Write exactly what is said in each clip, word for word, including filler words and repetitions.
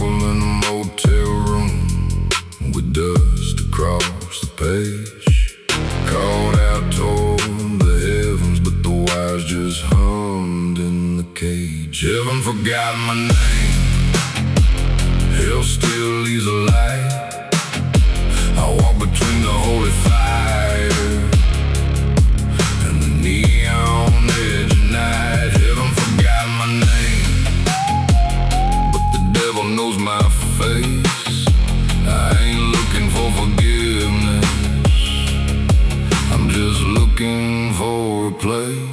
couple in a motel room with dust across the page. Called out toward the heavens, but the wires just hummed in the cage. Heaven forgot my name, hell still leaves a light. I walk between the holy fire and the neon edge of night. Heaven forgot my name, but the devil knows my face. I ain't looking for forgiveness, I'm just looking for a place.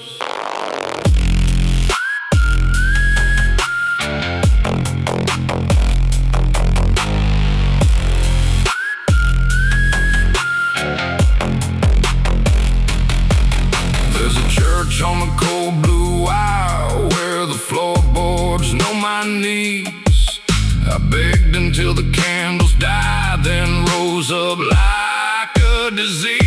On the cold blue wire where the floorboards know my knees, I begged until the candles died, then rose up like a disease.